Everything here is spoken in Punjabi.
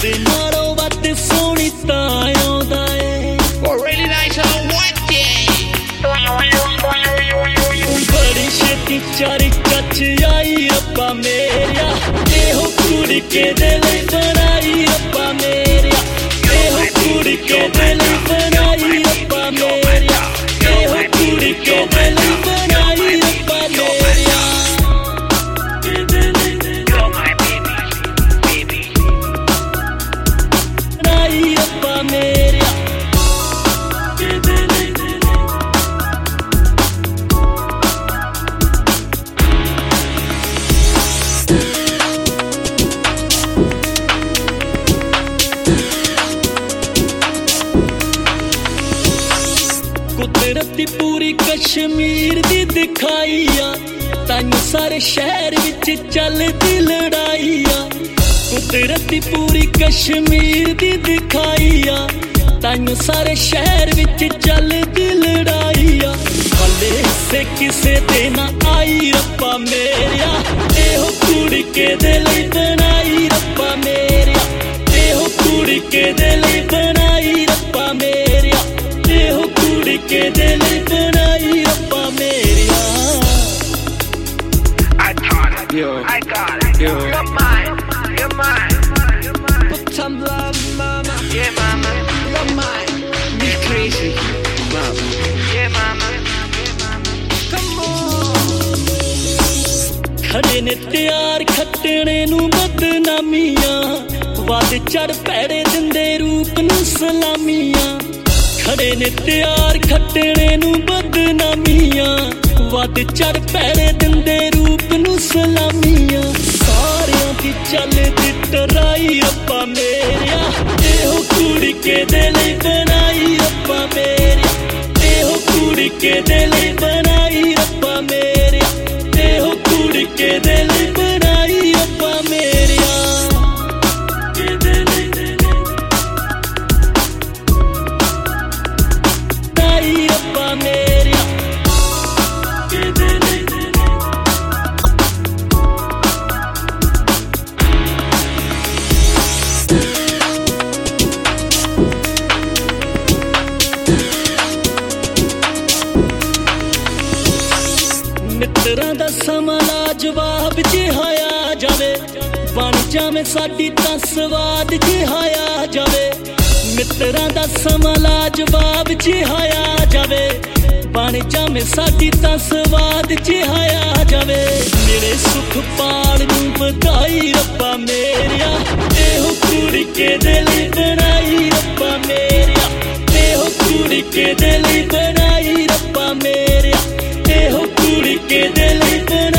ਉਹਦੇ ਨਾਲੋਂ ਵੱਧ ਸੋਹਣੀ ਤਾਂ ਆਉਂਦਾ ਏ Really nice on one day. ਬੜੀ ਛੇਤੀ ਚਾਰੀ ਕੱਚ ਆਈ ਰੱਬਾ ਮੇਰਿਆ ਇਹੋ ਕੁੜੀ ਕਿਹਦੇ ਲਈ ਬਣਾਈ ਰੱਬਾ ਮੇਰਿਆ ਇਹੋ ਕੁੜੀ ਕਿਹਦੇ ਲਈ ਬਣਾਈ ਰੱਬਾ ਮੇਰਿਆ ਇਹੋ ਕੁੜੀ ਕਿਹਦੇ ਲਈ ਬਣਾਈ ਰੱਬਾ ਮੇਰਿਆ You're my baby. ਬਣਾਈ ਰੱਬਾ ਮੇਰਿਆ ਕੁਦਰਤ ਦੀ ਪੂਰੀ ਕਸ਼ਮੀਰ ਦੀ ਦਿਖਾਈ ਆ ਤੈਨੂੰ ਸਾਰੇ ਸ਼ਹਿਰ ਵਿੱਚ ਚੱਲਦੀ ਲੜਾਈ ਆ ਕੁਦਰਤ ਦੀ ਪੂਰੀ ਕਸ਼ਮੀਰ ਦੀ ਦਿਖਾਈ ਆ ਤੈਨੂੰ ਸਾਰੇ ਸ਼ਹਿਰ ਵਿੱਚ ਚੱਲਦੀ ਲੜਾਈ ਆ ਹਲੇ ਹਿੱਸੇ ਕਿਸੇ ਦੇ ਨਾ ਆਈ ਰੱਬਾ ਮੇਰਿਆ ਇਹੋ ਕੁੜੀ ਕਿਹਦੇ ਲਈ ਬਣਾਈ ਰੱਬਾ ਮੇਰਿਆ ਇਹੋ ਕੁੜੀ ਕਿਹਦੇ ਲਈ ਬਣਾਈ ਰੱਬਾ ਮੇਰਿਆ ਇਹੋ ਕੁੜੀ ਕਿਹਦੇ ਲਈ ਬਣਾਈ ਰੱਬਾ ਮੇਰਿਆ I taught it. Yo. I got it. Yo. You're mine. You're mine. Put some love, mama. Yeah, mama. You're mine. Be crazy, mama. Yeah, mama. Come on. ਖੜੇ ਨੇ ਤਿਆਰ ਖੱਟਣੇ ਨੂੰ ਬਦਨਾਮੀਆਂ ਵੱਧ ਚੜ ਪੈੜੇ ਦਿੰਦੇ ਰੂਪ ਨੂੰ ਸਲਾਮੀਆਂ ਖੜੇ ਨੇ ਤਿਆਰ ਖੱਟਣੇ ਨੂੰ ਬਦਨਾਮੀਆਂ ਵੱਧ ਚੜ ਪੈੜੇ ਦਿੰਦੇ ਰੂਪ ਨੂੰ ਸਲਾਮੀਆਂ ਸਾਰਿਆਂ ਦੀ ਚੱਲਦੀ ਟਰਾਈ ਰੱਬਾ ਮੇਰਿਆ ਇਹੋ ਕੁੜੀ ਕਿਹਦੇ ਲਈ ਬਣਾਈ ਰੱਬਾ ਮੇਰਿਆ ਇਹੋ ਕੁੜੀ ਕਿਹਦੇ ਲਈ ਬਣਾਈ ਰੱਬਾ ਮੇਰਿਆ ਇਹੋ ਕੁੜੀ ਕਿਹਦੇ ਲਈ ਬਣਾਈ ਰੱਬਾ ਮੇਰਿਆ ਬਣਾਈ ਰੱਬਾ ਮੇਰਿਆ ਮਿੱਤਰਾਂ ਦਾ ਸਮਾਂ ਲਾਜਵਾਬ ਜਿਹਾਇਆ ਜਾਵੇ ਬਣ ਜਾਵੇਂ ਸਾਡੀ ਤਾਂ ਸਵਾਦ ਜਿਹਾਇਆ ਜਾਵੇ ਮਿੱਤਰਾਂ ਦਾ ਸਮਾਂ ਲਾਜਵਾਬ ਜਿਹਾਇਆ ਜਾਵੇ ਬਣ ਜਾਵੇਂ ਸਾਡੀ ਤਾਂ ਸਵਾਦ ਜਿਹਾਇਆ ਜਾਵੇ ਮੇਰੇ ਸੁਖ ਪਾਲ ਨੂੰ ਵਧਾਈ ਰੱਬਾ ਮੇਰਿਆ ਇਹੋ ਕੁੜੀ ਕਿਹਦੇ ਲਈ ਬਣਾਈ ਰੱਬਾ ਮੇਰਿਆ ਇਹੋ ਕੁੜੀ ਕਿਹਦੇ ਲਈ ਬਣਾਈ ਰੱਬਾ ਮੇਰਿਆ ਇਹੋ ਕੁੜੀ ਕਿਹਦੇ ਲਈ